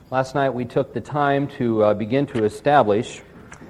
Last night we took the time to begin to establish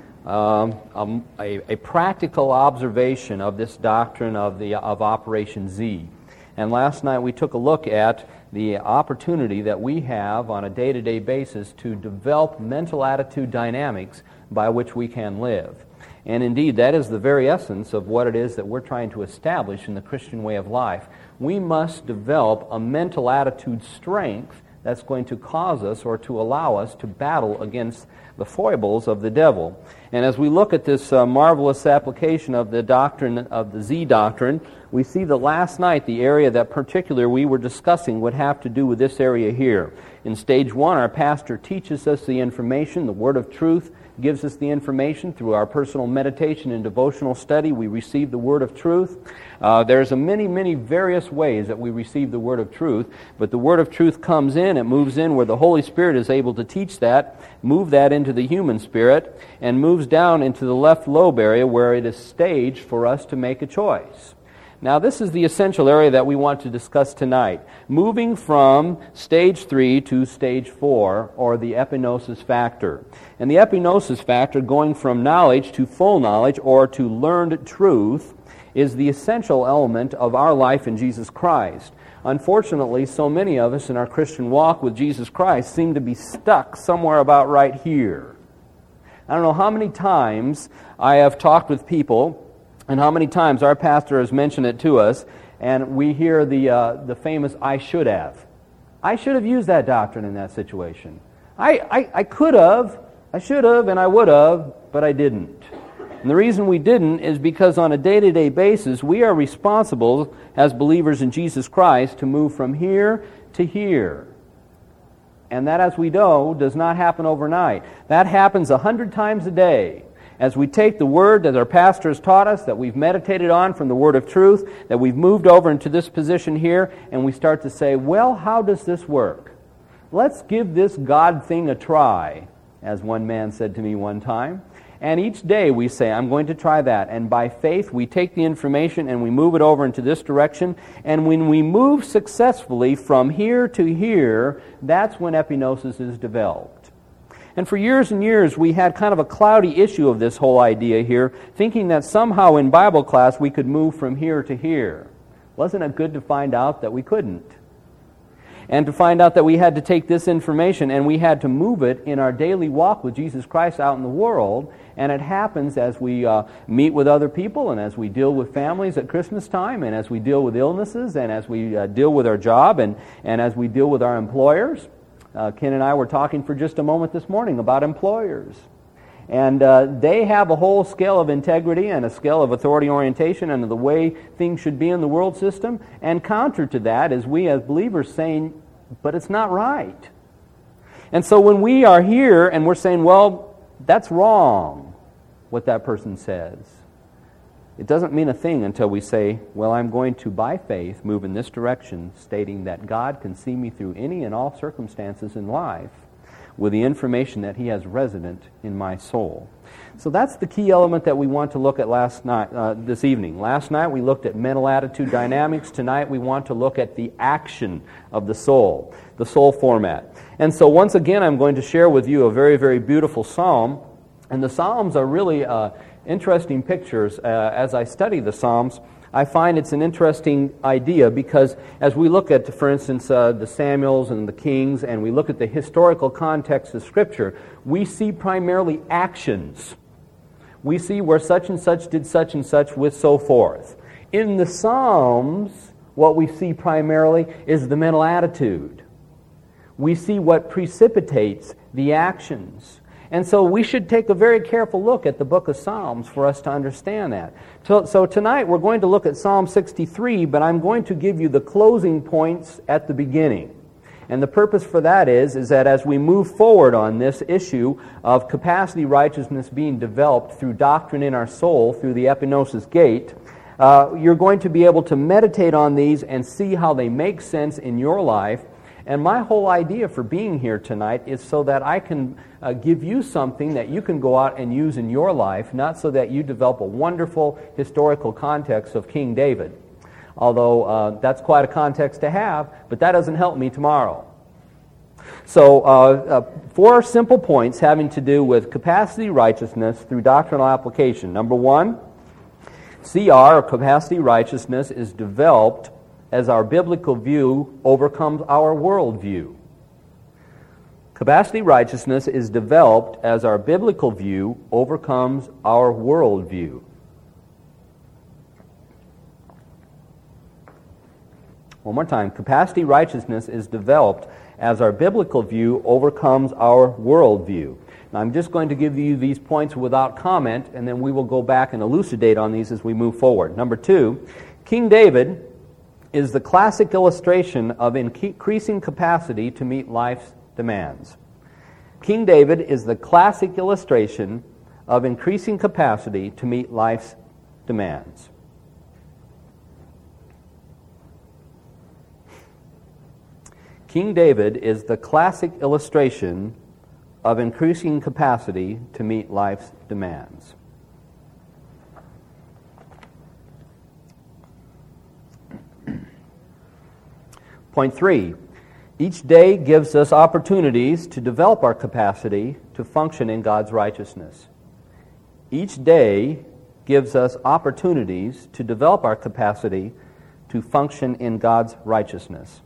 a practical observation of this doctrine of Operation Z. And last night we took a look at the opportunity that we have on a day-to-day basis to develop mental attitude dynamics by which we can live. And indeed, that is the very essence of what it is that we're trying to establish in the Christian way of life. We must develop a mental attitude strength that's going to cause us or to allow us to battle against the foibles of the devil. And as we look at this marvelous application of the doctrine of the Z doctrine, we see that last night the area that particularly we were discussing would have to do with this area here. In stage 1, our pastor teaches us the information, the word of truth gives us the information through our personal meditation and devotional study. We receive the word of truth. There's many various ways that we receive the word of truth, but the word of truth comes in, it moves in where the Holy Spirit is able to teach that, move that into the human spirit, and moves down into the left lobe area where it is staged for us to make a choice. Now, this is the essential area that we want to discuss tonight. Moving from stage 3 to stage 4, or the epignosis factor. And the epignosis factor, going from knowledge to full knowledge, or to learned truth, is the essential element of our life in Jesus Christ. Unfortunately, so many of us in our Christian walk with Jesus Christ seem to be stuck somewhere about right here. I don't know how many times I have talked with people, and how many times our pastor has mentioned it to us, and we hear the famous "I should have." I should have used that doctrine in that situation. I could have, I should have, and I would have, but I didn't. And the reason we didn't is because on a day-to-day basis, we are responsible as believers in Jesus Christ to move from here to here. And that, as we know, does not happen overnight. That happens 100 times a day. As we take the Word that our pastor has taught us, that we've meditated on from the Word of truth, that we've moved over into this position here, and we start to say, well, how does this work? Let's give this God thing a try, as one man said to me one time. And each day we say, I'm going to try that. And by faith, we take the information and we move it over into this direction. And when we move successfully from here to here, that's when epignosis is developed. And for years and years, we had kind of a cloudy issue of this whole idea here, thinking that somehow in Bible class we could move from here to here. Wasn't it good to find out that we couldn't? And to find out that we had to take this information and we had to move it in our daily walk with Jesus Christ out in the world. And it happens as we meet with other people and as we deal with families at Christmas time and as we deal with illnesses and as we deal with our job and as we deal with our employers. Ken and I were talking for just a moment this morning about employers. And they have a whole scale of integrity and a scale of authority orientation and the way things should be in the world system. And counter to that is we as believers saying, but it's not right. And so when we are here and we're saying, well, that's wrong, what that person says, it doesn't mean a thing until we say, well, I'm going to, by faith, move in this direction, stating that God can see me through any and all circumstances in life with the information that He has resident in my soul. So that's the key element that we want to look at this evening. Last night we looked at mental attitude dynamics. Tonight we want to look at the action of the soul format. And so once again I'm going to share with you a very, very beautiful psalm. And the Psalms are really interesting pictures. As I study the Psalms, I find it's an interesting idea because as we look at, for instance, the Samuels and the Kings, and we look at the historical context of Scripture, we see primarily actions. We see where such and such did such and such with so forth. In the Psalms, what we see primarily is the mental attitude. We see what precipitates the actions. And so we should take a very careful look at the book of Psalms for us to understand that. So tonight we're going to look at Psalm 63, but I'm going to give you the closing points at the beginning. And the purpose for that is that as we move forward on this issue of capacity righteousness being developed through doctrine in our soul, through the epignosis gate, you're going to be able to meditate on these and see how they make sense in your life. And my whole idea for being here tonight is so that I can give you something that you can go out and use in your life, not so that you develop a wonderful historical context of King David. Although that's quite a context to have, but that doesn't help me tomorrow. So, 4 simple points having to do with capacity righteousness through doctrinal application. Number 1, CR, or capacity righteousness, is developed as our biblical view overcomes our worldview. Capacity righteousness is developed as our biblical view overcomes our worldview. One more time. Capacity righteousness is developed as our biblical view overcomes our worldview. Now, I'm just going to give you these points without comment, and then we will go back and elucidate on these as we move forward. Number 2, King David is the classic illustration of increasing capacity to meet life's demands. King David is the classic illustration of increasing capacity to meet life's demands. King David is the classic illustration of increasing capacity to meet life's demands. Point 3, each day gives us opportunities to develop our capacity to function in God's righteousness. Each day gives us opportunities to develop our capacity to function in God's righteousness.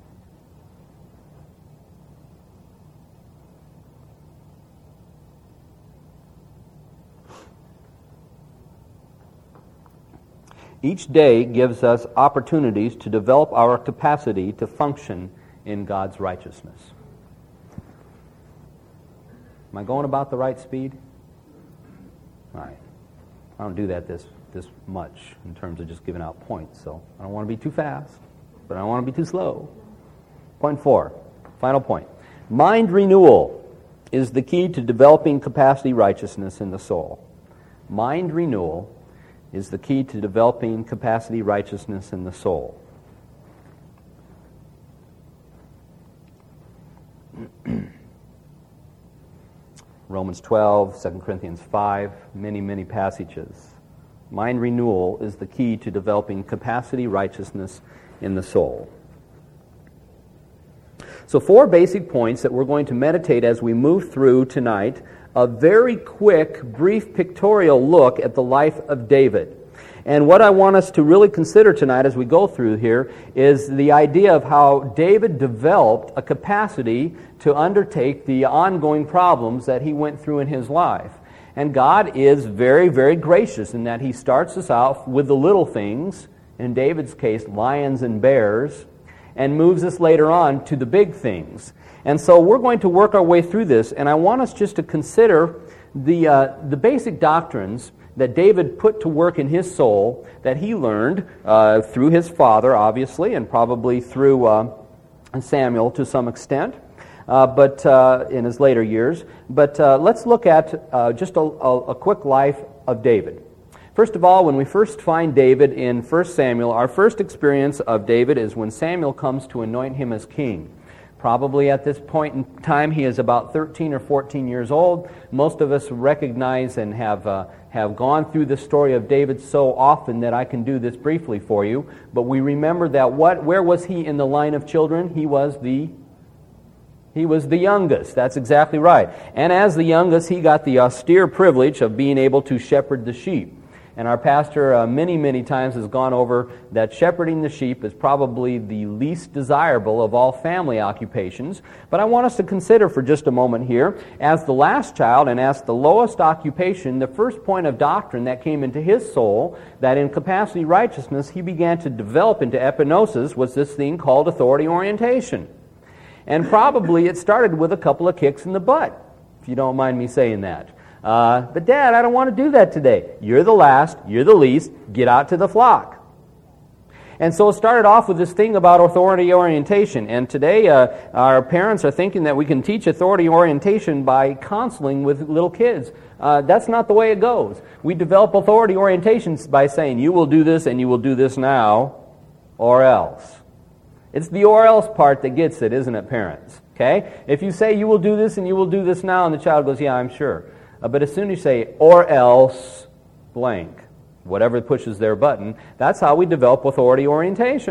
Each day gives us opportunities to develop our capacity to function in God's righteousness. Am I going about the right speed? All right. I don't do that this much in terms of just giving out points, so I don't want to be too fast, but I don't want to be too slow. Point 4, final point. Mind renewal is the key to developing capacity righteousness in the soul. Mind renewal is the key to developing capacity righteousness in the soul. Romans 12, 2 Corinthians 5, many passages. Mind renewal is the key to developing capacity righteousness in the soul. So 4 basic points that we're going to meditate as we move through tonight. A very quick, brief pictorial look at the life of David. And what I want us to really consider tonight as we go through here is the idea of how David developed a capacity to undertake the ongoing problems that he went through in his life. And God is very, very gracious in that He starts us out with the little things, in David's case, lions and bears, and moves us later on to the big things. And so we're going to work our way through this, and I want us just to consider the basic doctrines that David put to work in his soul that he learned through his father, obviously, and probably through Samuel to some extent, but in his later years. But let's look at just a quick life of David. First of all, when we first find David in 1 Samuel, our first experience of David is when Samuel comes to anoint him as king. Probably at this point in time, he is about 13 or 14 years old. Most of us recognize and have gone through the story of David so often that I can do this briefly for you. But we remember that where was he in the line of children? He was the youngest. That's exactly right. And as the youngest, he got the austere privilege of being able to shepherd the sheep. And our pastor many times has gone over that shepherding the sheep is probably the least desirable of all family occupations. But I want us to consider for just a moment here, as the last child and as the lowest occupation, the first point of doctrine that came into his soul, that in capacity righteousness he began to develop into epinosis, was this thing called authority orientation. And probably it started with a couple of kicks in the butt, if you don't mind me saying that. But Dad, I don't want to do that today. You're the last, you're the least, get out to the flock. And so it started off with this thing about authority orientation. And today our parents are thinking that we can teach authority orientation by counseling with little kids. That's not the way it goes. We develop authority orientations by saying, you will do this and you will do this now, or else. It's the or else part that gets it, isn't it, parents? Okay? If you say you will do this and you will do this now, and the child goes, yeah, I'm sure. But as soon as you say, or else, blank, whatever pushes their button, that's how we develop authority orientation.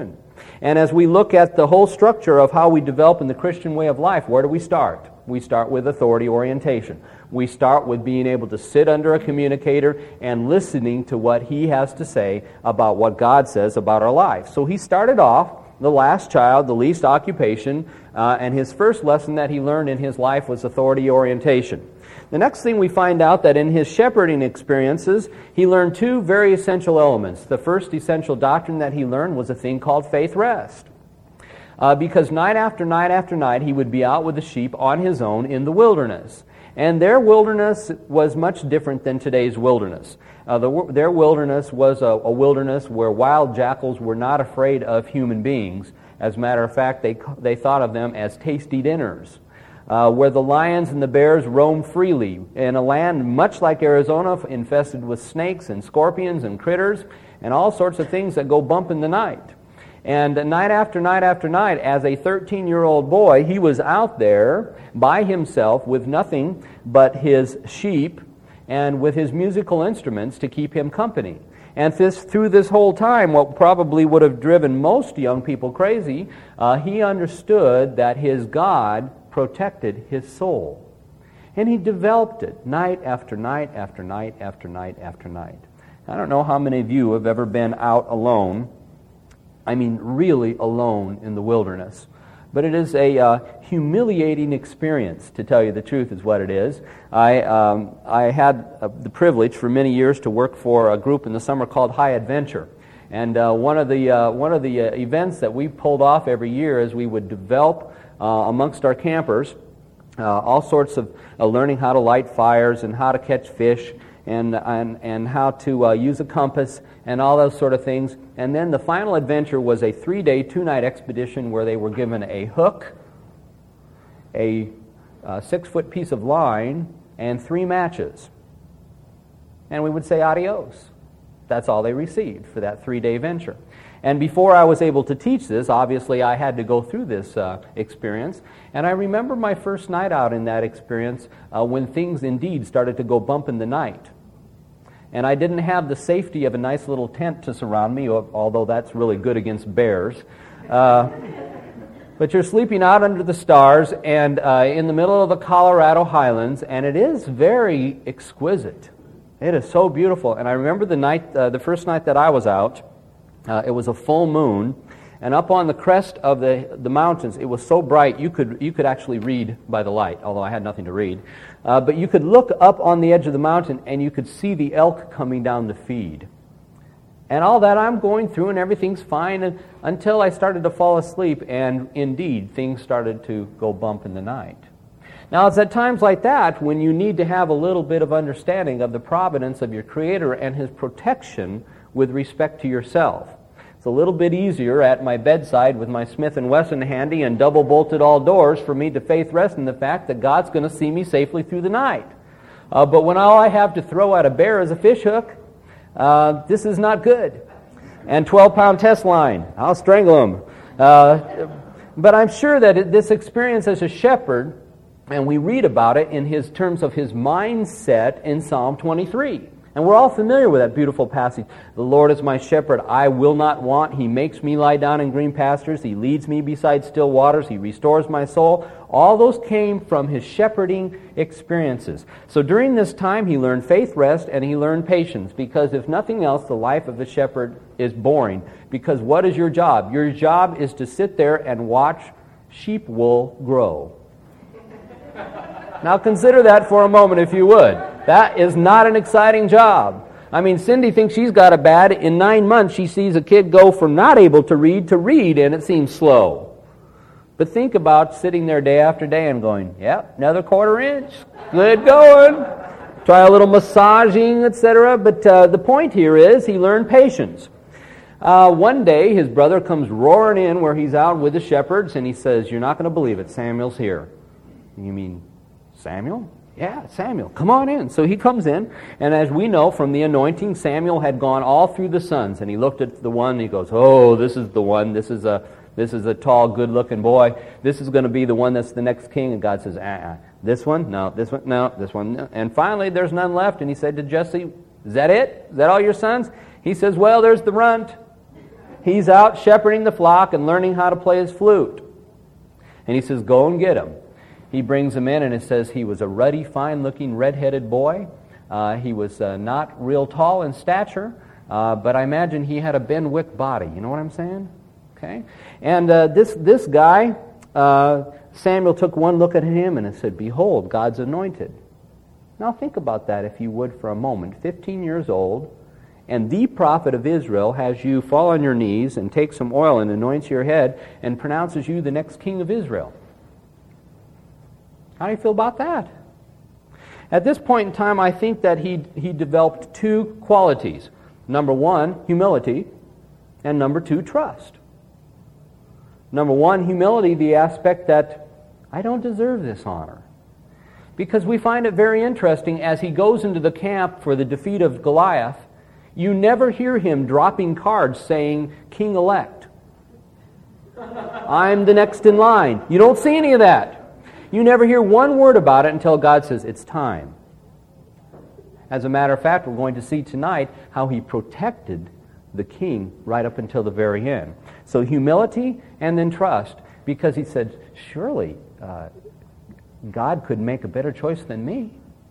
And as we look at the whole structure of how we develop in the Christian way of life, where do we start? We start with authority orientation. We start with being able to sit under a communicator and listening to what he has to say about what God says about our life. So he started off the last child, the least occupation, and his first lesson that he learned in his life was authority orientation. The next thing we find out that in his shepherding experiences, he learned two very essential elements. The first essential doctrine that he learned was a thing called faith rest. Because night after night after night, he would be out with the sheep on his own in the wilderness. And their wilderness was much different than today's wilderness. Their wilderness was a wilderness where wild jackals were not afraid of human beings. As a matter of fact, they thought of them as tasty dinners. Where the lions and the bears roam freely in a land much like Arizona, infested with snakes and scorpions and critters and all sorts of things that go bump in the night. And night after night after night, as a 13-year-old boy, he was out there by himself with nothing but his sheep and with his musical instruments to keep him company. And through this whole time, what probably would have driven most young people crazy, he understood that his God protected his soul. And he developed it night after night after night after night after night. I don't know how many of you have ever been out alone. I mean, really alone in the wilderness. But it is a humiliating experience, to tell you the truth, is what it is. I had the privilege for many years to work for a group in the summer called High Adventure. And one of the events that we pulled off every year is we would develop amongst our campers all sorts of learning how to light fires and how to catch fish and how to use a compass and all those sort of things. And then the final adventure was a 3-day, 2-night expedition where they were given a hook, a 6-foot piece of line, and 3 matches. And we would say adios. That's all they received for that 3-day venture. And before I was able to teach this, obviously I had to go through this experience. And I remember my first night out in that experience when things indeed started to go bump in the night. And I didn't have the safety of a nice little tent to surround me, although that's really good against bears. But you're sleeping out under the stars and in the middle of the Colorado highlands, and it is very exquisite. It is so beautiful. And I remember the first night that I was out, it was a full moon, and up on the crest of the mountains, it was so bright you could actually read by the light, although I had nothing to read. But you could look up on the edge of the mountain and you could see the elk coming down to feed. And all that I'm going through and everything's fine until I started to fall asleep, and indeed things started to go bump in the night. Now, it's at times like that when you need to have a little bit of understanding of the providence of your Creator and His protection with respect to yourself. It's a little bit easier at my bedside with my Smith & Wesson handy and double-bolted all doors for me to faith rest in the fact that God's going to see me safely through the night. But when all I have to throw at a bear is a fish hook, this is not good. And 12-pound test line, I'll strangle him. But I'm sure that this experience as a shepherd, and we read about it in his terms of his mindset in Psalm 23. And we're all familiar with that beautiful passage. The Lord is my shepherd, I will not want. He makes me lie down in green pastures. He leads me beside still waters. He restores my soul. All those came from his shepherding experiences. So during this time, he learned faith rest and he learned patience. Because if nothing else, the life of a shepherd is boring. Because what is your job? Your job is to sit there and watch sheep wool grow. Now consider that for a moment if you would. That is not an exciting job. I mean, Cindy thinks she's got it bad. In 9 months, she sees a kid go from not able to read, and it seems slow. But think about sitting there day after day and going, yep, another 1/4 inch. Good going. Try a little massaging, etc. But the point here is he learned patience. One day, his brother comes roaring in where he's out with the shepherds, and he says, you're not going to believe it, Samuel's here. You mean Samuel? Yeah, Samuel, come on in. So he comes in, and as we know from the anointing, Samuel had gone all through the sons, and he looked at the one, and he goes, oh, this is the one, this is a tall, good-looking boy, this is going to be the one that's the next king, and God says, this one, no, this one, no, this one, no. And finally, there's none left, and he said to Jesse, is that it? Is that all your sons? He says, well, there's the runt. He's out shepherding the flock and learning how to play his flute. And he says, go and get him. He brings him in, and it says he was a ruddy, fine-looking, red-headed boy. He was not real tall in stature, but I imagine he had a Ben Wick body. You know what I'm saying? Okay. And this guy, Samuel took one look at him and said, behold, God's anointed. Now think about that, if you would, for a moment. 15 years old, and the prophet of Israel has you fall on your knees and take some oil and anoints your head and pronounces you the next king of Israel. How do you feel about that? At this point in time, I think that he developed two qualities. Number one, humility, and number two, trust. Number one, humility, the aspect that I don't deserve this honor. Because we find it very interesting, as he goes into the camp for the defeat of Goliath, you never hear him dropping cards saying, King-elect. I'm the next in line. You don't see any of that. You never hear one word about it until God says, it's time. As a matter of fact, we're going to see tonight how he protected the king right up until the very end. So humility and then trust, because he said, surely God could make a better choice than me.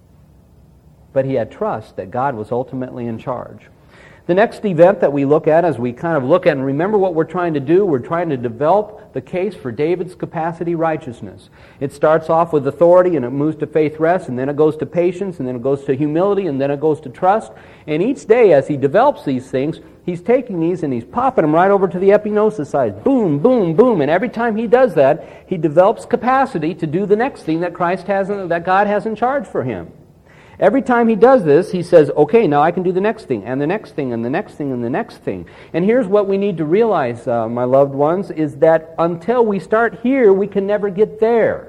But he had trust that God was ultimately in charge. The next event that we look at, as we kind of look at and remember what we're trying to do, we're trying to develop the case for David's capacity righteousness. It starts off with authority, and it moves to faith rest, and then it goes to patience, and then it goes to humility, and then it goes to trust. And each day as he develops these things, he's taking these and he's popping them right over to the epignosis side. Boom, boom, boom. And every time he does that, he develops capacity to do the next thing that that God has in charge for him. Every time he does this, he says, okay, now I can do the next thing, and the next thing, and the next thing, and the next thing. And here's what we need to realize, my loved ones, is that until we start here, we can never get there.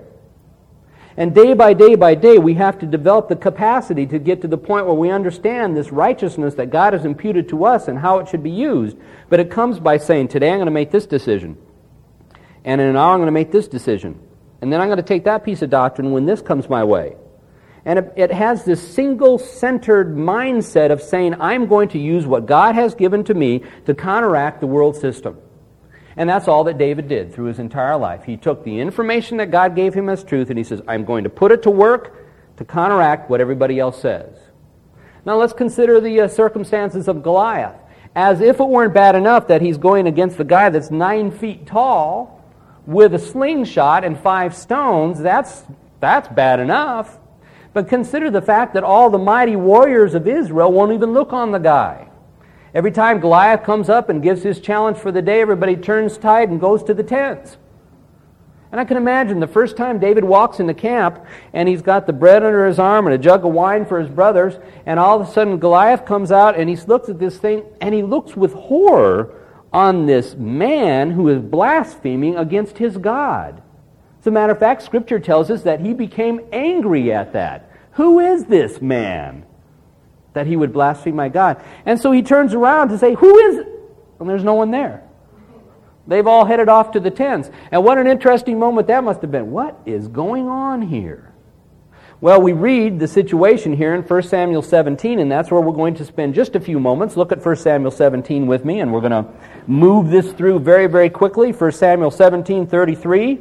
And day by day, we have to develop the capacity to get to the point where we understand this righteousness that God has imputed to us and how it should be used. But it comes by saying, today I'm going to make this decision. And in an hour I'm going to make this decision. And then I'm going to take that piece of doctrine when this comes my way. And it has this single-centered mindset of saying, I'm going to use what God has given to me to counteract the world system. And that's all that David did through his entire life. He took the information that God gave him as truth, and he says, I'm going to put it to work to counteract what everybody else says. Now let's consider the circumstances of Goliath. As if it weren't bad enough that he's going against the guy that's 9 feet tall with a slingshot and 5 stones, that's bad enough. But consider the fact that all the mighty warriors of Israel won't even look on the guy. Every time Goliath comes up and gives his challenge for the day, everybody turns tide and goes to the tents. And I can imagine the first time David walks into camp and he's got the bread under his arm and a jug of wine for his brothers, and all of a sudden Goliath comes out and he looks at this thing and he looks with horror on this man who is blaspheming against his God. As a matter of fact, Scripture tells us that he became angry at that. Who is this man that he would blaspheme my God? And so he turns around to say, who is it? And there's no one there. They've all headed off to the tents. And what an interesting moment that must have been. What is going on here? Well, we read the situation here in 1 Samuel 17, and that's where we're going to spend just a few moments. Look at 1 Samuel 17 with me, and we're going to move this through very, very quickly. 1 Samuel 17, 33,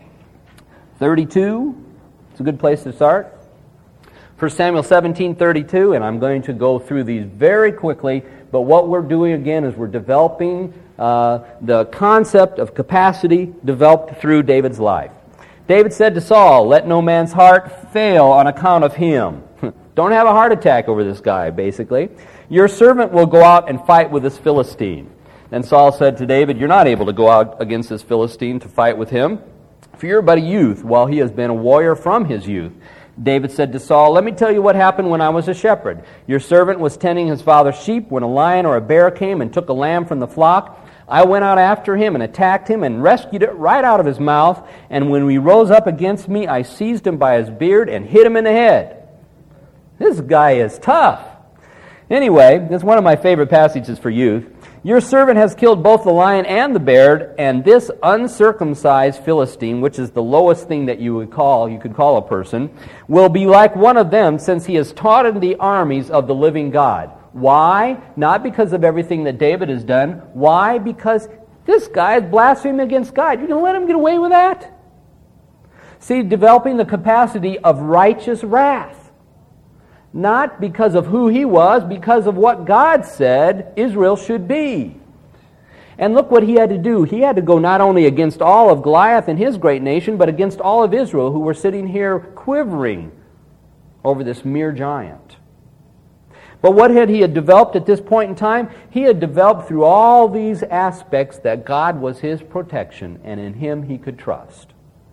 32. It's a good place to start. 1 Samuel 17:32, and I'm going to go through these very quickly, but what we're doing again is we're developing the concept of capacity developed through David's life. David said to Saul, let no man's heart fail on account of him. Don't have a heart attack over this guy, basically. Your servant will go out and fight with this Philistine. Then Saul said to David, you're not able to go out against this Philistine to fight with him, for you're but a youth, while he has been a warrior from his youth. David said to Saul, let me tell you what happened when I was a shepherd. Your servant was tending his father's sheep when a lion or a bear came and took a lamb from the flock. I went out after him and attacked him and rescued it right out of his mouth. And when he rose up against me, I seized him by his beard and hit him in the head. This guy is tough. Anyway, this is one of my favorite passages for youth. Your servant has killed both the lion and the bear, and this uncircumcised Philistine, which is the lowest thing that you could call a person, will be like one of them, since he has taunted the armies of the living God. Why? Not because of everything that David has done. Why? Because this guy is blaspheming against God. You're going to let him get away with that? See, developing the capacity of righteous wrath. Not because of who he was, because of what God said Israel should be. And look what he had to do. He had to go not only against all of Goliath and his great nation, but against all of Israel who were sitting here quivering over this mere giant. But what had he developed at this point in time? He had developed through all these aspects that God was his protection, and in him he could trust.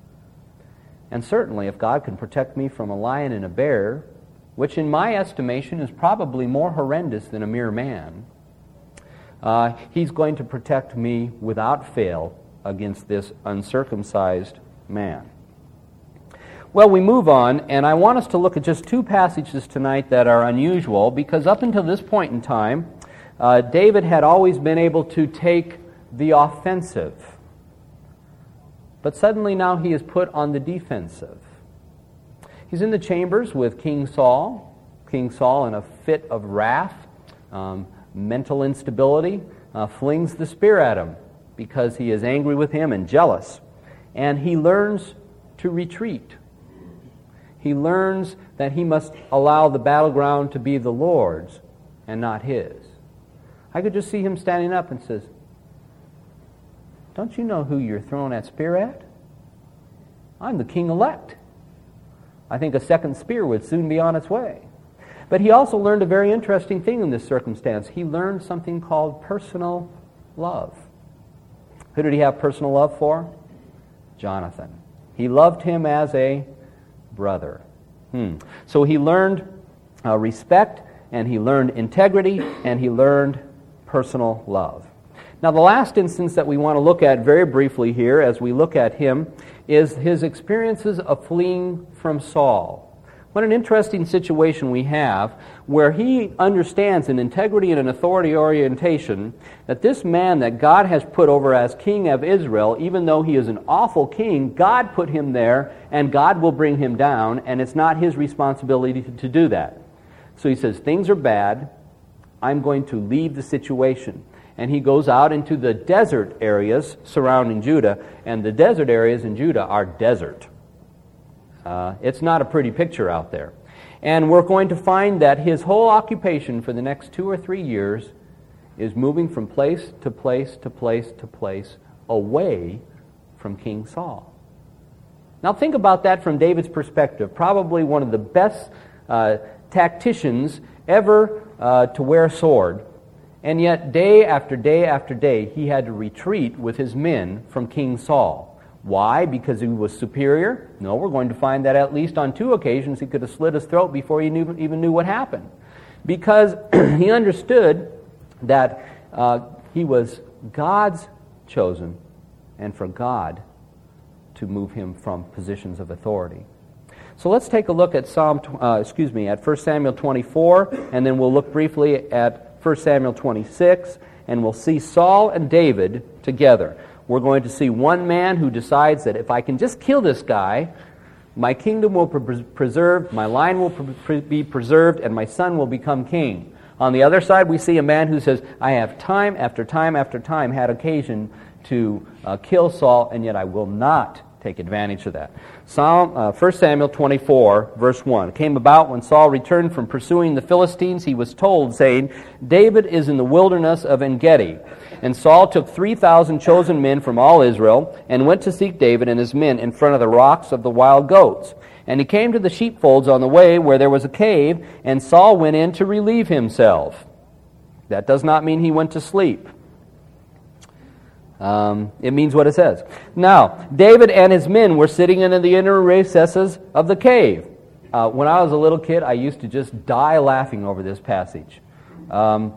And certainly, if God can protect me from a lion and a bear, which in my estimation is probably more horrendous than a mere man, he's going to protect me without fail against this uncircumcised man. Well, we move on, and I want us to look at just two passages tonight that are unusual, because up until this point in time, David had always been able to take the offensive. But suddenly now he is put on the defensive. He's in the chambers with King Saul. King Saul, in a fit of wrath, mental instability, flings the spear at him because he is angry with him and jealous. And he learns to retreat. He learns that he must allow the battleground to be the Lord's and not his. I could just see him standing up and says, "Don't you know who you're throwing that spear at? I'm the king-elect." I think a second spear would soon be on its way. But he also learned a very interesting thing in this circumstance. He learned something called personal love. Who did he have personal love for? Jonathan. He loved him as a brother. So he learned respect, and he learned integrity, and he learned personal love. Now, the last instance that we want to look at very briefly here as we look at him is his experiences of fleeing from Saul. What an interesting situation we have where he understands in integrity and an authority orientation that this man that God has put over as king of Israel, even though he is an awful king, God put him there and God will bring him down, and it's not his responsibility to do that. So he says, things are bad, I'm going to leave the situation. And he goes out into the desert areas surrounding Judah, and the desert areas in Judah are desert. It's not a pretty picture out there. And we're going to find that his whole occupation for the next 2 or 3 years is moving from place to place to place to place away from King Saul. Now think about that from David's perspective. Probably one of the best tacticians ever to wear a sword. And yet day after day after day he had to retreat with his men from King Saul. Why? Because he was superior? No, we're going to find that at least on 2 occasions he could have slit his throat before he even knew what happened. Because he understood that he was God's chosen, and for God to move him from positions of authority. So let's take a look at at 1 Samuel 24, and then we'll look briefly at 1 Samuel 26, and we'll see Saul and David together. We're going to see one man who decides that if I can just kill this guy, my kingdom will be preserved, my line will be preserved, and my son will become king. On the other side, we see a man who says, I have time after time after time had occasion to kill Saul, and yet I will not take advantage of that. 1 Samuel 24, verse 1. It came about when Saul returned from pursuing the Philistines, he was told, saying, David is in the wilderness of En-Gedi. And Saul took 3,000 chosen men from all Israel, and went to seek David and his men in front of the rocks of the wild goats. And he came to the sheepfolds on the way where there was a cave, and Saul went in to relieve himself. That does not mean he went to sleep. It means what it says. Now, David and his men were sitting in the inner recesses of the cave. When I was a little kid, I used to just die laughing over this passage. Oh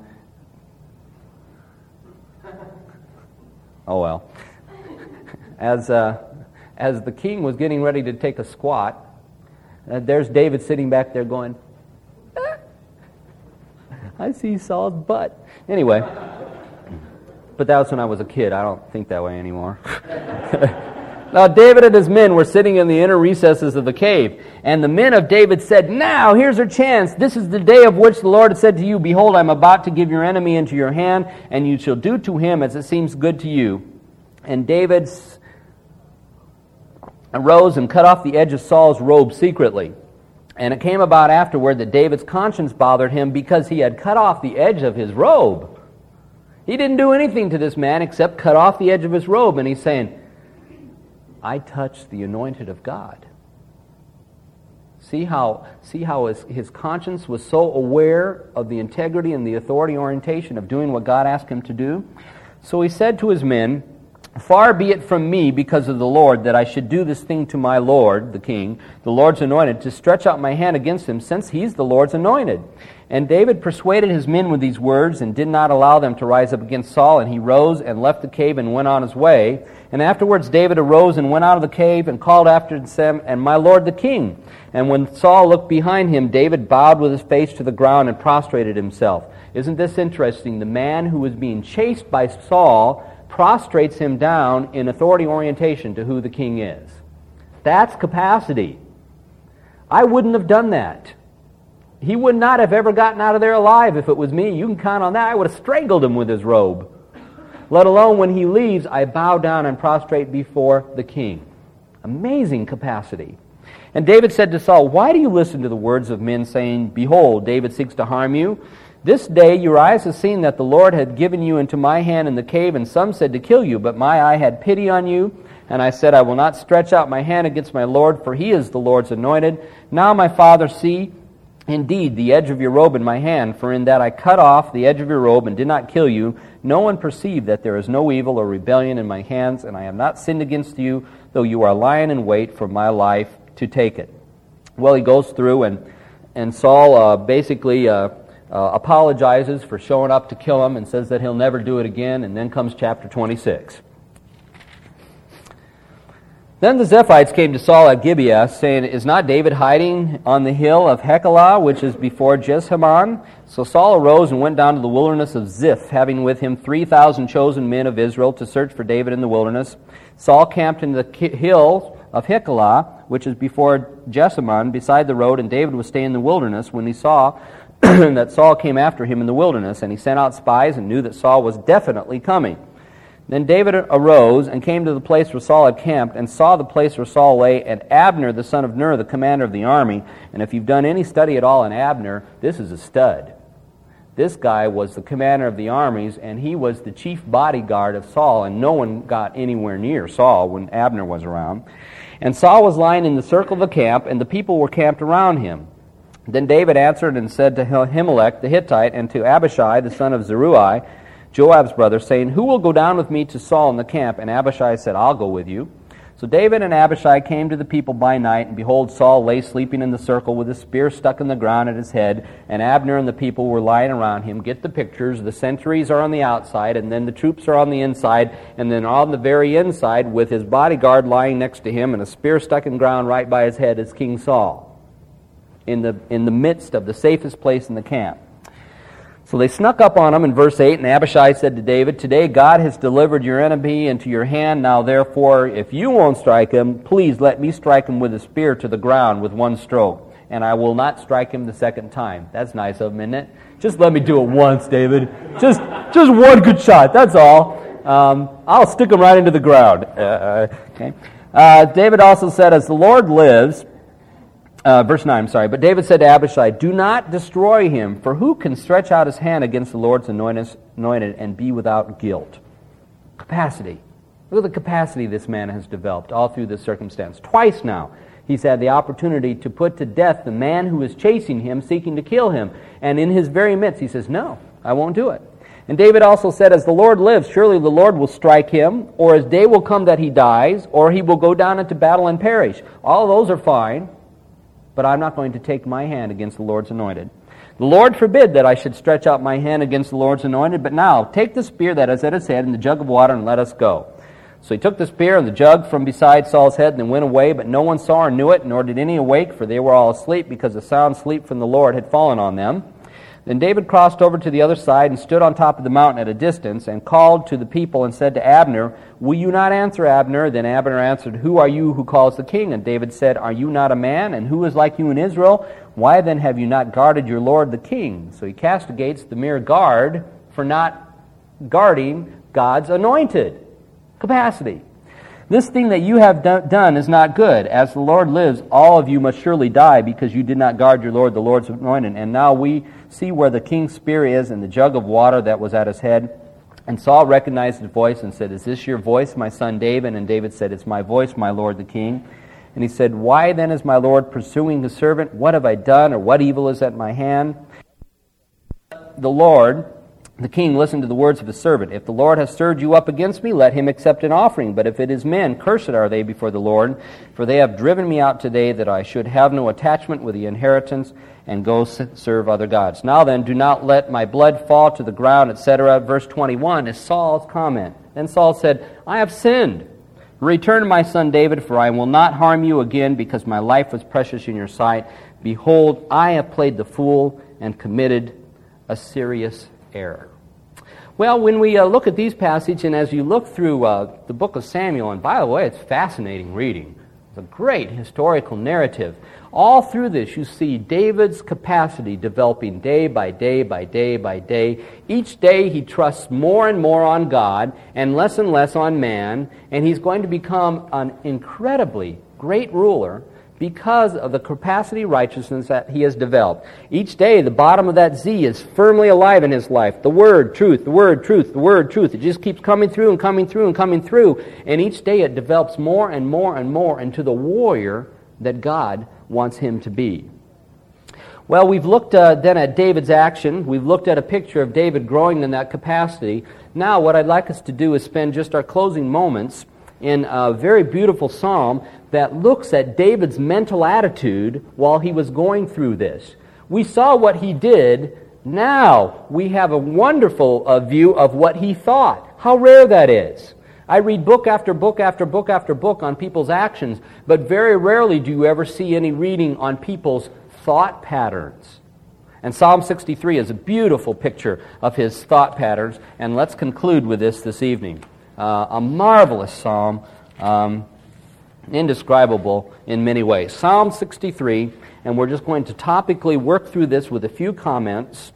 well. As the king was getting ready to take a squat, there's David sitting back there going, I see Saul's butt. Anyway. But that was when I was a kid. I don't think that way anymore. Now David and his men were sitting in the inner recesses of the cave, and the men of David said, "Now, here's our chance. This is the day of which the Lord had said to you, Behold, I am about to give your enemy into your hand, and you shall do to him as it seems good to you." And David arose and cut off the edge of Saul's robe secretly. And it came about afterward that David's conscience bothered him because he had cut off the edge of his robe. He didn't do anything to this man except cut off the edge of his robe, and he's saying, "I touched the anointed of God." See how his conscience was so aware of the integrity and the authority orientation of doing what God asked him to do? So he said to his men, "Far be it from me, because of the Lord, that I should do this thing to my Lord, the king, the Lord's anointed, to stretch out my hand against him, since he's the Lord's anointed." And David persuaded his men with these words, and did not allow them to rise up against Saul. And he rose and left the cave and went on his way. And afterwards David arose and went out of the cave and called after them, "And my lord the king." And when Saul looked behind him, David bowed with his face to the ground and prostrated himself. Isn't this interesting? The man who was being chased by Saul prostrates him down in authority orientation to who the king is. That's capacity. I wouldn't have done that. He would not have ever gotten out of there alive if it was me. You can count on that. I would have strangled him with his robe. Let alone when he leaves, I bow down and prostrate before the king. Amazing capacity. And David said to Saul, "Why do you listen to the words of men saying, 'Behold, David seeks to harm you'? This day your eyes have seen that the Lord had given you into my hand in the cave, and some said to kill you, but my eye had pity on you. And I said, I will not stretch out my hand against my Lord, for he is the Lord's anointed. Now, my father, see, indeed, the edge of your robe in my hand, for in that I cut off the edge of your robe and did not kill you, no one perceived that there is no evil or rebellion in my hands, and I have not sinned against you, though you are lying in wait for my life to take it." Well, he goes through, and Saul basically apologizes for showing up to kill him and says that he'll never do it again, and then comes chapter 26. Then the Ziphites came to Saul at Gibeah, saying, "Is not David hiding on the hill of Hekelah, which is before Jeshimon?" So Saul arose and went down to the wilderness of Ziph, having with him 3,000 chosen men of Israel to search for David in the wilderness. Saul camped in the hill of Hekelah, which is before Jeshimon, beside the road, and David was staying in the wilderness when he saw that Saul came after him in the wilderness, and he sent out spies and knew that Saul was definitely coming. Then David arose and came to the place where Saul had camped, and saw the place where Saul lay, and Abner, the son of Ner, the commander of the army. And if you've done any study at all in Abner, this is a stud. This guy was the commander of the armies, and he was the chief bodyguard of Saul, and no one got anywhere near Saul when Abner was around. And Saul was lying in the circle of the camp, and the people were camped around him. Then David answered and said to Ahimelech the Hittite, and to Abishai the son of Zeruiah, Joab's brother, saying, "Who will go down with me to Saul in the camp?" And Abishai said, "I'll go with you." So David and Abishai came to the people by night, and behold, Saul lay sleeping in the circle with his spear stuck in the ground at his head, and Abner and the people were lying around him. Get the pictures. The sentries are on the outside, and then the troops are on the inside, and then on the very inside, with his bodyguard lying next to him, and a spear stuck in the ground right by his head, is King Saul, in the midst of the safest place in the camp. So they snuck up on him in verse 8, and Abishai said to David, "Today God has delivered your enemy into your hand. Now therefore, if you won't strike him, please let me strike him with a spear to the ground with one stroke, and I will not strike him the second time." That's nice of him, isn't it? Just let me do it once, David. Just one good shot, that's all. I'll stick him right into the ground. Okay. David also said, "As the Lord lives," verse 9, but David said to Abishai, "Do not destroy him, for who can stretch out his hand against the Lord's anointed and be without guilt?" Capacity. Look at the capacity this man has developed all through this circumstance. Twice now he's had the opportunity to put to death the man who is chasing him, seeking to kill him. And in his very midst he says, "No, I won't do it." And David also said, "As the Lord lives, surely the Lord will strike him, or his day will come that he dies, or he will go down into battle and perish." All those are fine. But I'm not going to take my hand against the Lord's anointed. "The Lord forbid that I should stretch out my hand against the Lord's anointed, but now take the spear that is at his head and the jug of water and let us go." So he took the spear and the jug from beside Saul's head and then went away, but no one saw or knew it, nor did any awake, for they were all asleep, because a sound sleep from the Lord had fallen on them. Then David crossed over to the other side and stood on top of the mountain at a distance and called to the people and said to Abner, "Will you not answer, Abner?" Then Abner answered, "Who are you who calls the king?" And David said, "Are you not a man? And who is like you in Israel? Why then have you not guarded your lord the king?" So he castigates the mere guard for not guarding God's anointed. Capacity. "This thing that you have done is not good. As the Lord lives, all of you must surely die because you did not guard your Lord, the Lord's anointed." And now we see where the king's spear is and the jug of water that was at his head. And Saul recognized his voice and said, "Is this your voice, my son David?" And David said, "It's my voice, my lord the king." And he said, "Why then is my lord pursuing his servant? What have I done, or what evil is at my hand?" The Lord, the king, listened to the words of his servant. "If the Lord has stirred you up against me, let him accept an offering. But if it is men, cursed are they before the Lord, for they have driven me out today that I should have no attachment with the inheritance and go serve other gods. Now then, do not let my blood fall to the ground," etc. Verse 21 is Saul's comment. Then Saul said, "I have sinned. Return, my son David, for I will not harm you again, because my life was precious in your sight. Behold, I have played the fool and committed a serious error." Well, when we look at these passages, and as you look through the book of Samuel, and by the way, it's fascinating reading. It's a great historical narrative. All through this, you see David's capacity developing day by day by day by day. Each day he trusts more and more on God and less on man, and he's going to become an incredibly great ruler because of the capacity righteousness that he has developed. Each day, the bottom of that Z is firmly alive in his life. The word, truth, the word, truth, the word, truth. It just keeps coming through and coming through and coming through. And each day it develops more and more and more into the warrior that God wants him to be. Well, we've looked then at David's action. We've looked at a picture of David growing in that capacity. Now, what I'd like us to do is spend just our closing moments in a very beautiful psalm that looks at David's mental attitude while he was going through this. We saw what he did. Now we have a wonderful view of what he thought. How rare that is. I read book after book after book after book on people's actions, but very rarely do you ever see any reading on people's thought patterns. And Psalm 63 is a beautiful picture of his thought patterns, and let's conclude with this evening. A marvelous psalm, indescribable in many ways. Psalm 63, and we're just going to topically work through this with a few comments.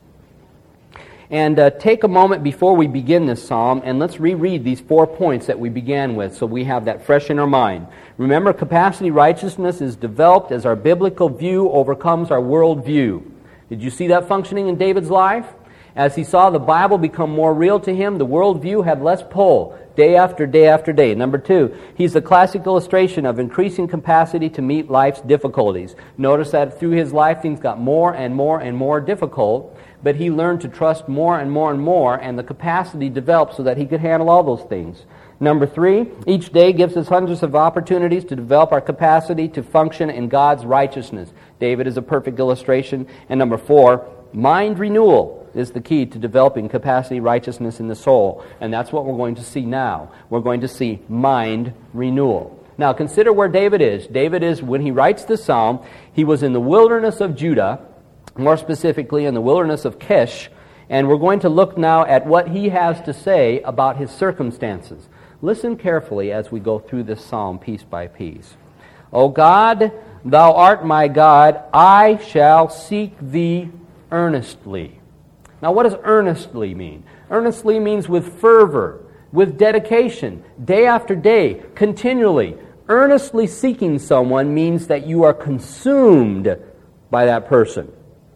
And take a moment before we begin this psalm, and let's reread these 4 points that we began with so we have that fresh in our mind. Remember, capacity righteousness is developed as our biblical view overcomes our world view. Did you see that functioning in David's life? As he saw the Bible become more real to him, the world view had less pull, day after day after day. Number 2, he's a classic illustration of increasing capacity to meet life's difficulties. Notice that through his life, things got more and more and more difficult, but he learned to trust more and more and more, and the capacity developed so that he could handle all those things. Number 3, each day gives us hundreds of opportunities to develop our capacity to function in God's righteousness. David is a perfect illustration. And number 4, mind renewal is the key to developing capacity righteousness in the soul. And that's what we're going to see now. We're going to see mind renewal. Now consider where David is. David is, when he writes this psalm, he was in the wilderness of Judah, more specifically in the wilderness of Kish, and we're going to look now at what he has to say about his circumstances. Listen carefully as we go through this psalm piece by piece. O God, thou art my God, I shall seek thee earnestly. Now what does earnestly mean? Earnestly means with fervor, with dedication, day after day, continually. Earnestly seeking someone means that you are consumed by that person.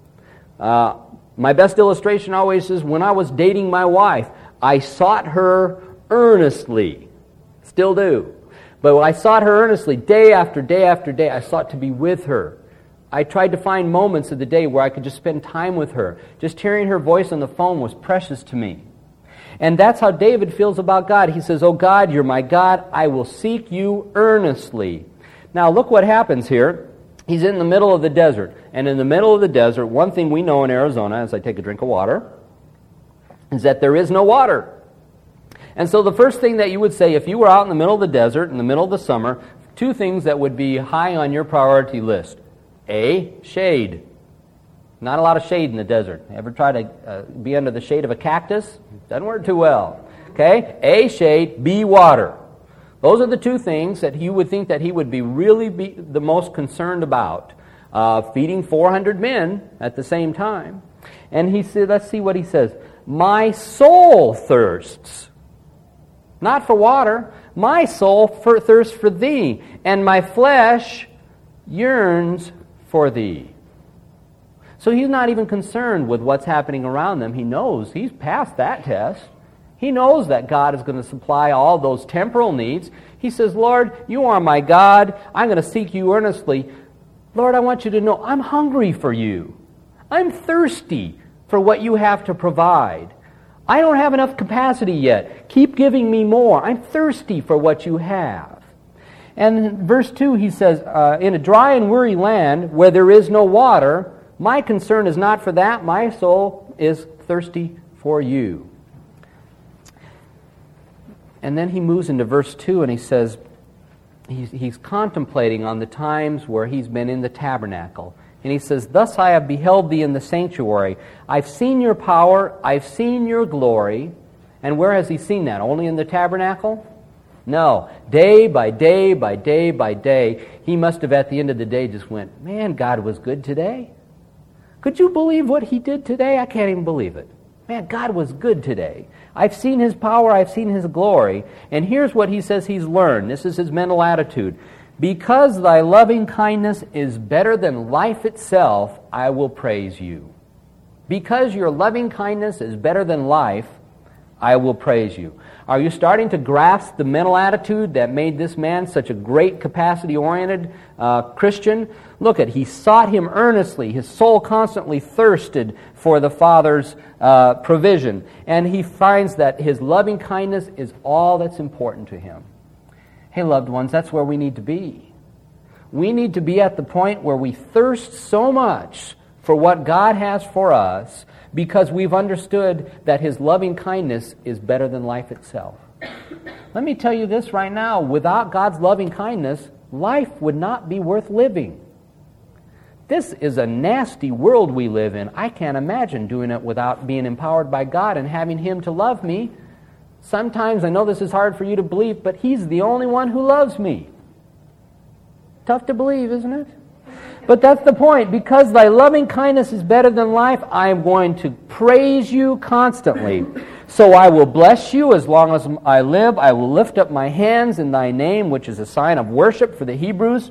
My best illustration always is when I was dating my wife, I sought her earnestly. Still do. But I sought her earnestly, day after day after day. I sought to be with her. I tried to find moments of the day where I could just spend time with her. Just hearing her voice on the phone was precious to me. And that's how David feels about God. He says, "Oh God, you're my God. I will seek you earnestly." Now look what happens here. He's in the middle of the desert. And in the middle of the desert, one thing we know in Arizona, as I take a drink of water, is that there is no water. And so the first thing that you would say if you were out in the middle of the desert, in the middle of the summer, 2 things that would be high on your priority list. A, shade. Not a lot of shade in the desert. Ever try to be under the shade of a cactus? Doesn't work too well. Okay? A, shade, B, water. Those are the two things that you would think that he would be the most concerned about. Feeding 400 men at the same time. And he said, let's see what he says. My soul thirsts. Not for water. My soul thirsts for thee, and my flesh yearns for thee. So he's not even concerned with what's happening around them. He knows he's passed that test. He knows that God is going to supply all those temporal needs. He says, Lord, you are my God. I'm going to seek you earnestly. Lord, I want you to know I'm hungry for you. I'm thirsty for what you have to provide. I don't have enough capacity yet. Keep giving me more. I'm thirsty for what you have. And in verse 2 he says, in a dry and weary land where there is no water, my concern is not for that. My soul is thirsty for you. And then he moves into verse 2 and he says, he's contemplating on the times where he's been in the tabernacle. And he says, thus I have beheld thee in the sanctuary. I've seen your power. I've seen your glory. And where has he seen that? Only in the tabernacle? No. Day by day by day by day, he must have at the end of the day just went, man, God was good today. Could you believe what he did today? I can't even believe it. Man, God was good today. I've seen his power. I've seen his glory. And here's what he says he's learned. This is his mental attitude. Because thy loving kindness is better than life itself, I will praise you. Because your loving kindness is better than life, I will praise you. Are you starting to grasp the mental attitude that made this man such a great capacity-oriented Christian? Look at, he sought him earnestly. His soul constantly thirsted for the Father's provision. And he finds that his loving kindness is all that's important to him. Hey, loved ones, that's where we need to be. We need to be at the point where we thirst so much for what God has for us because we've understood that his loving kindness is better than life itself. Let me tell you this right now. Without God's loving kindness, life would not be worth living. This is a nasty world we live in. I can't imagine doing it without being empowered by God and having him to love me. Sometimes, I know this is hard for you to believe, but he's the only one who loves me. Tough to believe, isn't it? But that's the point. Because thy loving kindness is better than life, I am going to praise you constantly. So I will bless you as long as I live. I will lift up my hands in thy name, which is a sign of worship for the Hebrews.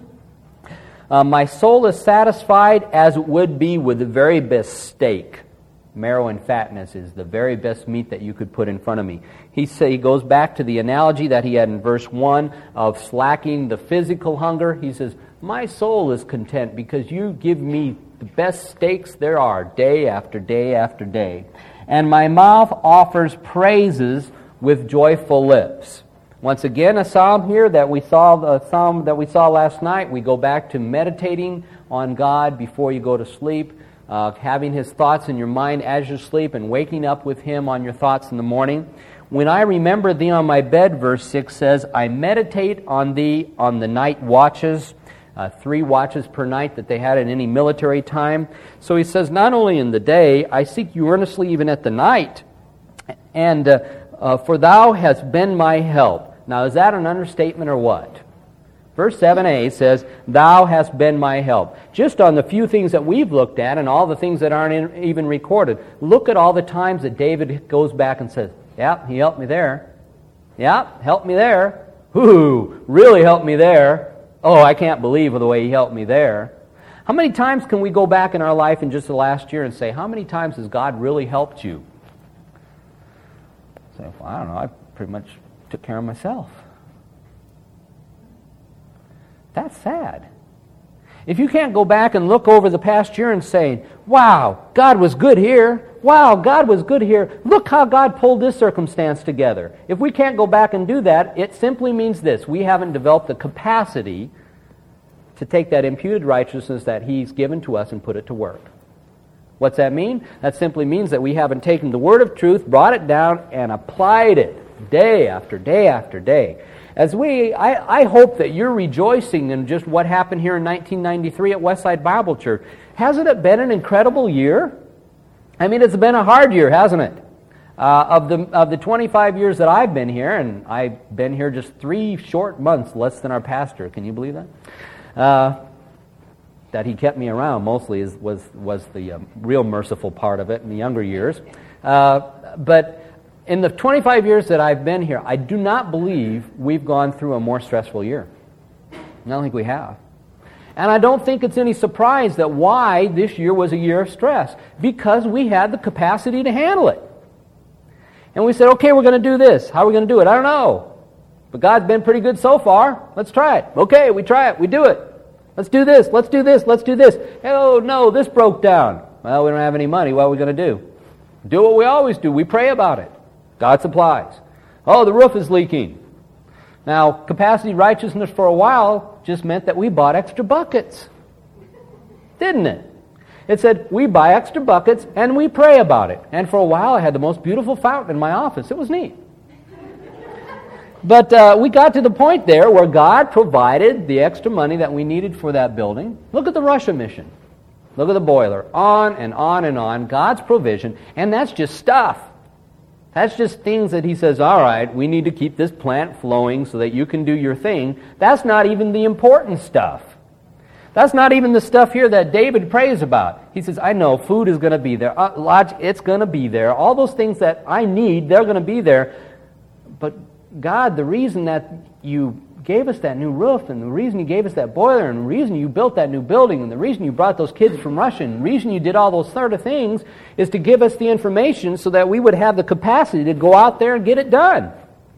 My soul is satisfied as it would be with the very best steak. Marrow and fatness is the very best meat that you could put in front of me. He goes back to the analogy that he had in verse 1 of slacking the physical hunger. He says, my soul is content because you give me the best steaks there are day after day after day. And my mouth offers praises with joyful lips. Once again, a psalm here that we saw last night. We go back to meditating on God before you go to sleep. Having his thoughts in your mind as you sleep and waking up with him on your thoughts in the morning. When I remember thee on my bed, verse 6 says, I meditate on thee on the night watches, 3 watches per night that they had in any military time. So he says, not only in the day, I seek you earnestly even at the night, and for thou hast been my help. Now, is that an understatement or what? Verse 7a says, thou hast been my help. Just on the few things that we've looked at and all the things that aren't even recorded, look at all the times that David goes back and says, yeah, he helped me there. Yeah, helped me there. Ooh, really helped me there. Oh, I can't believe the way he helped me there. How many times can we go back in our life in just the last year and say, how many times has God really helped you? Say, well, I don't know, I pretty much took care of myself. That's sad. If you can't go back and look over the past year and say, wow, God was good here. Wow, God was good here. Look how God pulled this circumstance together. If we can't go back and do that, it simply means this. We haven't developed the capacity to take that imputed righteousness that he's given to us and put it to work. What's that mean? That simply means that we haven't taken the word of truth, brought it down, and applied it day after day after day. I hope that you're rejoicing in just what happened here in 1993 at Westside Bible Church. Hasn't it been an incredible year? I mean, it's been a hard year, hasn't it? Of the 25 years that I've been here, and I've been here just 3 short months, less than our pastor. Can you believe that? That he kept me around mostly was the real merciful part of it in the younger years. But in the 25 years that I've been here, I do not believe we've gone through a more stressful year. I don't think we have. And I don't think it's any surprise that why this year was a year of stress, because we had the capacity to handle it. And we said, okay, we're going to do this. How are we going to do it? I don't know. But God's been pretty good so far. Let's try it. Okay, we try it. We do it. Let's do this. Let's do this. Let's do this. Oh, no, this broke down. Well, we don't have any money. What are we going to do? Do what we always do. We pray about it. God supplies. Oh, the roof is leaking. Now, capacity righteousness for a while just meant that we bought extra buckets. Didn't it? It said, we buy extra buckets and we pray about it. And for a while I had the most beautiful fountain in my office. It was neat. But we got to the point there where God provided the extra money that we needed for that building. Look at the Russia mission. Look at the boiler. On and on and on. God's provision. And that's just stuff. That's just things that He says, all right, we need to keep this plant flowing so that you can do your thing. That's not even the important stuff. That's not even the stuff here that David prays about. He says, I know food is going to be there. It's going to be there. All those things that I need, they're going to be there. But God, the reason that you gave us that new roof, and the reason you gave us that boiler, and the reason you built that new building, and the reason you brought those kids from Russia, and the reason you did all those sort of things is to give us the information so that we would have the capacity to go out there and get it done.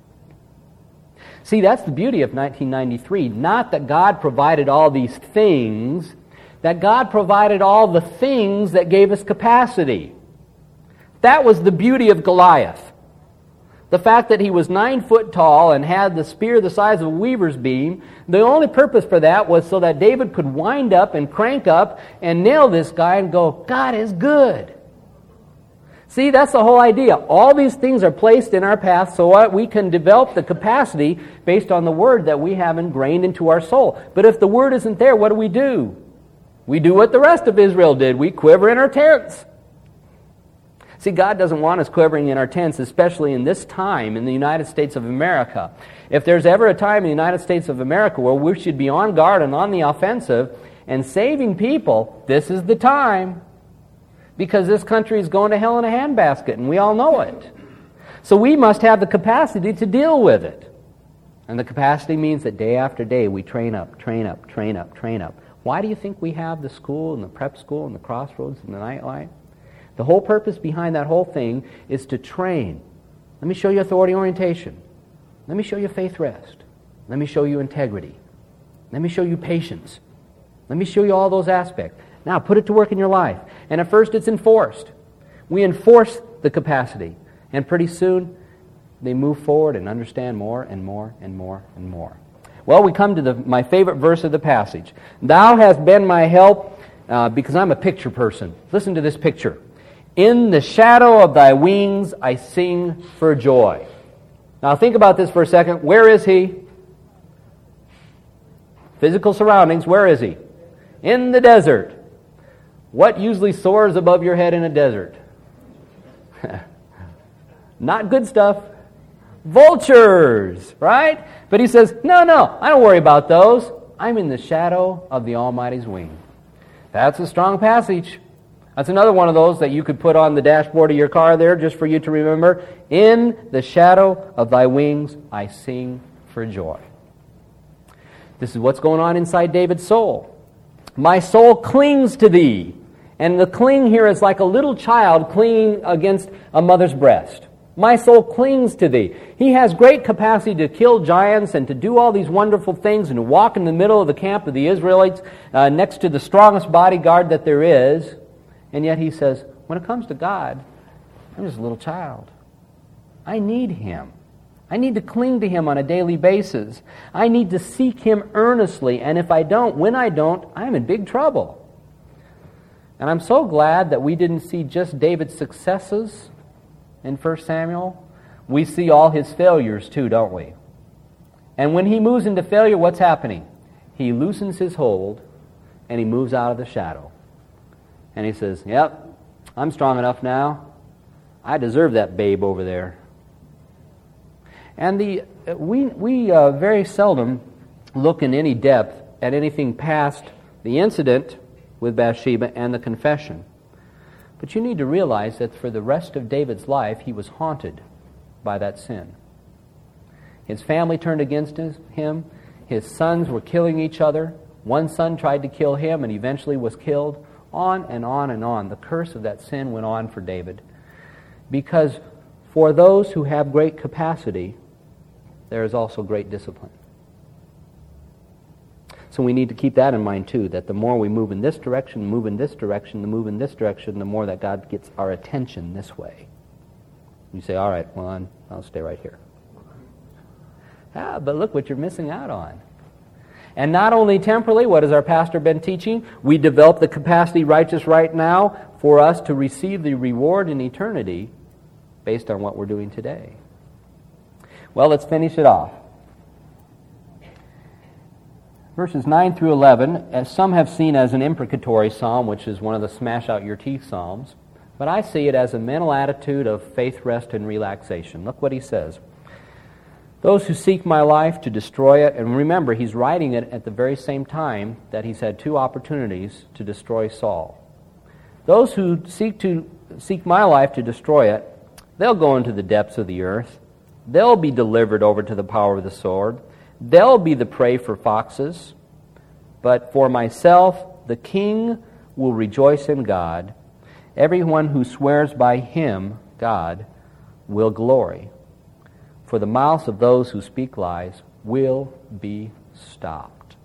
See, that's the beauty of 1993. Not that God provided all these things, that God provided all the things that gave us capacity. That was the beauty of Goliath. The fact that he was 9 foot tall and had the spear the size of a weaver's beam, the only purpose for that was so that David could wind up and crank up and nail this guy and go, God is good. See, that's the whole idea. All these things are placed in our path so we can develop the capacity based on the Word that we have ingrained into our soul. But if the Word isn't there, what do? We do what the rest of Israel did. We quiver in our tents. See, God doesn't want us quivering in our tents, especially in this time in the United States of America. If there's ever a time in the United States of America where we should be on guard and on the offensive and saving people, this is the time. Because this country is going to hell in a handbasket, and we all know it. So we must have the capacity to deal with it. And the capacity means that day after day we train up, train up, train up, train up. Why do you think we have the school and the prep school and the Crossroads and the Nightlight? The whole purpose behind that whole thing is to train. Let me show you authority orientation. Let me show you faith rest. Let me show you integrity. Let me show you patience. Let me show you all those aspects. Now, put it to work in your life. And at first, it's enforced. We enforce the capacity. And pretty soon, they move forward and understand more and more and more and more. Well, we come to my favorite verse of the passage. Thou hast been my help, because I'm a picture person. Listen to this picture. In the shadow of thy wings, I sing for joy. Now, think about this for a second. Where is he? Physical surroundings, where is he? In the desert. What usually soars above your head in a desert? Not good stuff. Vultures, right? But he says, no, I don't worry about those. I'm in the shadow of the Almighty's wing. That's a strong passage. That's another one of those that you could put on the dashboard of your car there just for you to remember. In the shadow of thy wings, I sing for joy. This is what's going on inside David's soul. My soul clings to thee. And the cling here is like a little child clinging against a mother's breast. My soul clings to thee. He has great capacity to kill giants and to do all these wonderful things and to walk in the middle of the camp of the Israelites next to the strongest bodyguard that there is. And yet he says, when it comes to God, I'm just a little child. I need Him. I need to cling to Him on a daily basis. I need to seek Him earnestly. And if I don't, when I don't, I'm in big trouble. And I'm so glad that we didn't see just David's successes in 1 Samuel. We see all his failures too, don't we? And when he moves into failure, what's happening? He loosens his hold and he moves out of the shadow. And he says, yep, I'm strong enough now. I deserve that babe over there. And we very seldom look in any depth at anything past the incident with Bathsheba and the confession. But you need to realize that for the rest of David's life, he was haunted by that sin. His family turned against him. His sons were killing each other. One son tried to kill him and eventually was killed. On and on and on. The curse of that sin went on for David. Because for those who have great capacity, there is also great discipline. So we need to keep that in mind too, that the more we move in this direction, move in this direction, the more that God gets our attention this way. You say, all right, well, I'll stay right here. But look what you're missing out on. And not only temporally, what has our pastor been teaching? We develop the capacity righteous right now for us to receive the reward in eternity based on what we're doing today. Well, let's finish it off. Verses 9 through 11, as some have seen as an imprecatory psalm, which is one of the smash-out-your-teeth psalms, but I see it as a mental attitude of faith, rest, and relaxation. Look what he says. Those who seek my life to destroy it, and remember, he's writing it at the very same time that he's had two opportunities to destroy Saul. Those who seek my life to destroy it, they'll go into the depths of the earth. They'll be delivered over to the power of the sword. They'll be the prey for foxes. But for myself, the king will rejoice in God. Everyone who swears by him, God, will glory. For the mouths of those who speak lies will be stopped.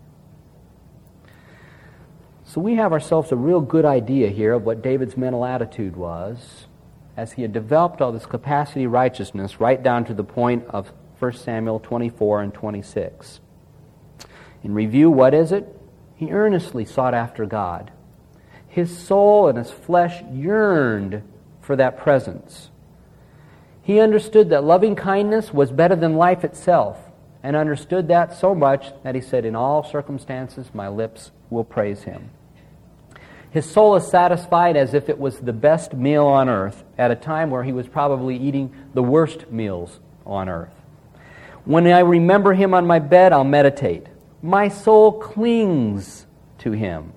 So we have ourselves a real good idea here of what David's mental attitude was as he had developed all this capacity righteousness right down to the point of 1 Samuel 24 and 26. In review, what is it? He earnestly sought after God. His soul and his flesh yearned for that presence. He understood that loving kindness was better than life itself, and understood that so much that he said, in all circumstances my lips will praise him. His soul is satisfied as if it was the best meal on earth at a time where he was probably eating the worst meals on earth. When I remember him on my bed, I'll meditate. My soul clings to him.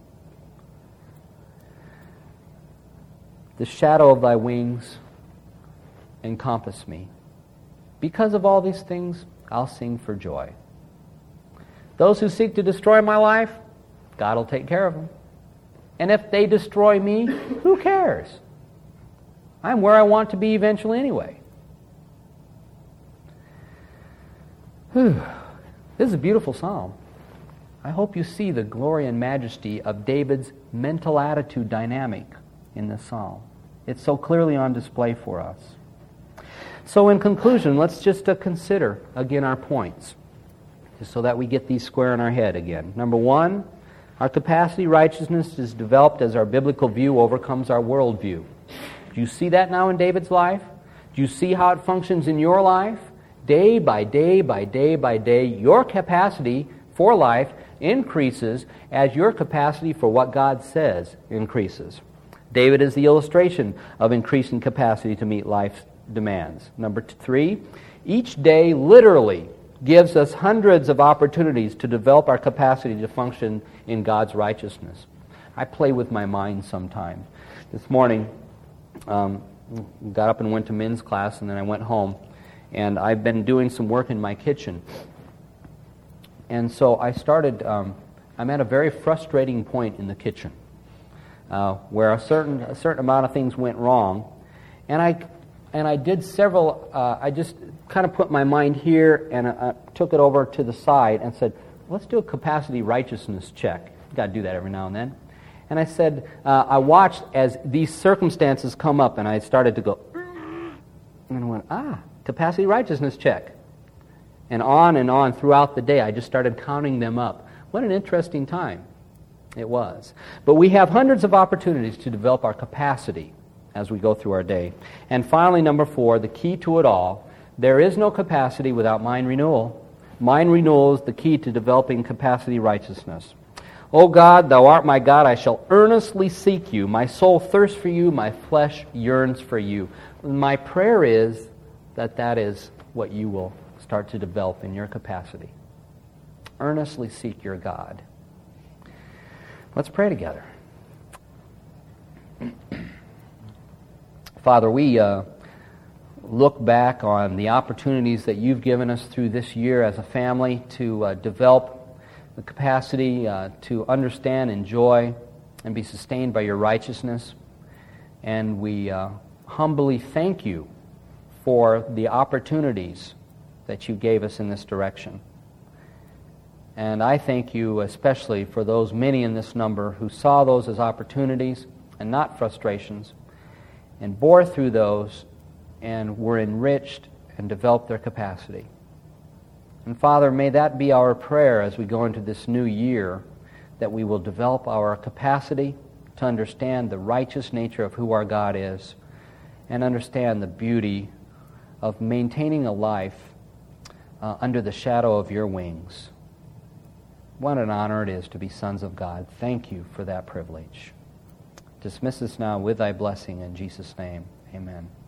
The shadow of thy wings encompass me. Because of all these things, I'll sing for joy. Those who seek to destroy my life, God will take care of them. And if they destroy me, who cares? I'm where I want to be eventually anyway. This is a beautiful psalm. I hope you see the glory and majesty of David's mental attitude dynamic in this psalm. It's so clearly on display for us. So in conclusion, let's just consider again our points, just so that we get these square in our head again. Number one, our capacity righteousness is developed as our biblical view overcomes our worldview. Do you see that now in David's life? Do you see how it functions in your life? Day by day by day by day, your capacity for life increases as your capacity for what God says increases. David is the illustration of increasing capacity to meet life's demands. Number three, each day literally gives us hundreds of opportunities to develop our capacity to function in God's righteousness. I play with my mind sometimes. This morning, got up and went to men's class, and then I went home. And I've been doing some work in my kitchen. And so I started, I'm at a very frustrating point in the kitchen where a certain amount of things went wrong. And I did several, I just kind of put my mind here and I took it over to the side and said, let's do a capacity righteousness check. You've got to do that every now and then. And I said, I watched as these circumstances come up, and I started to go, and I went, capacity righteousness check. And on throughout the day, I just started counting them up. What an interesting time it was. But we have hundreds of opportunities to develop our capacity as we go through our day. And finally, number four, the key to it all, there is no capacity without mind renewal. Mind renewal is the key to developing capacity righteousness. O God, thou art my God, I shall earnestly seek you. My soul thirsts for you, my flesh yearns for you. My prayer is that is what you will start to develop in your capacity. Earnestly seek your God. Let's pray together. Father, we look back on the opportunities that you've given us through this year as a family to develop the capacity to understand, enjoy, and be sustained by your righteousness. And we humbly thank you for the opportunities that you gave us in this direction. And I thank you especially for those many in this number who saw those as opportunities and not frustrations, and bore through those and were enriched and developed their capacity. And Father, may that be our prayer as we go into this new year, that we will develop our capacity to understand the righteous nature of who our God is and understand the beauty of maintaining a life under the shadow of your wings. What an honor it is to be sons of God. Thank you for that privilege. Dismiss us now with thy blessing in Jesus' name. Amen.